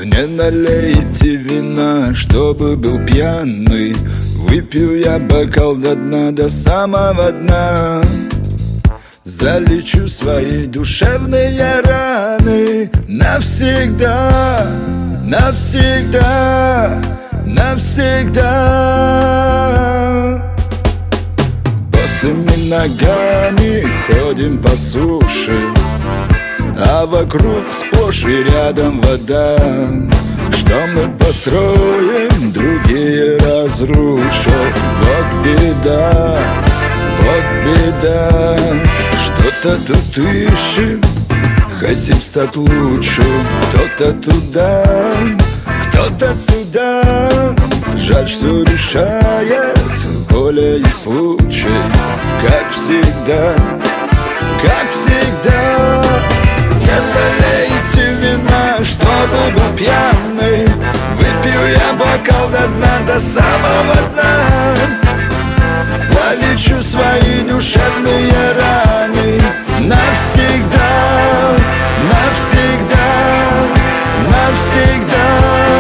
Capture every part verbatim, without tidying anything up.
Мне налейте вина, чтобы был пьяный. Выпью я бокал до дна, до самого дна. Залечу свои душевные раны навсегда, навсегда, навсегда. Босыми ногами ходим по суше, а вокруг сплошь и рядом вода. Что мы построим, другие разрушат. Вот беда, вот беда. Что-то тут ищем, хотим стать лучше. Кто-то туда, кто-то сюда. Жаль, что решает воля и случай. Как всегда, как всегда. Не налейте вина, чтобы был пьяный. Выпью я бокал до дна, до самого дна. Залечу свои душевные раны навсегда, навсегда, навсегда.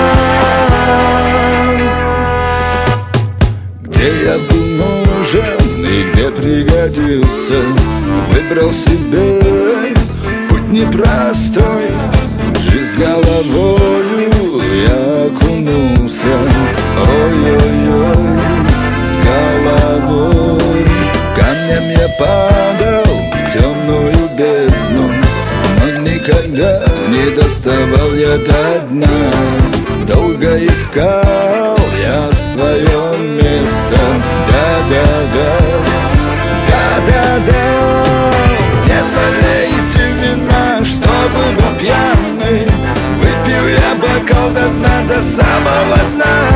Где я был нужен и где пригодился, выбрал себе путь непростой. В жизнь головою я окунулся. Ой-ой-ой, с головой. Камнем я падал в темную бездну, но никогда не доставал я до дна. Долго искал я свое место. Да-да-да, да-да-да. Не налейте вина, чтобы был пьяный. Выпью я бокал до дна, до самого дна.